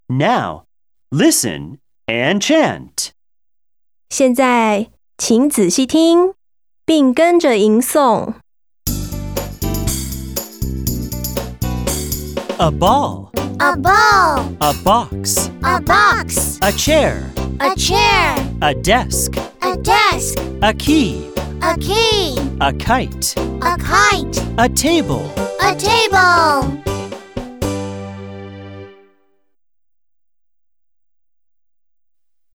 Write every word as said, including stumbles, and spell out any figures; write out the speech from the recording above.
Now, listen and chant. 现在，请仔细听，并跟着吟诵。 A ball. A ball. A box. A box. A chair. A chair. A desk. A desk. A key. A key. A kite. A kite. A table. A table.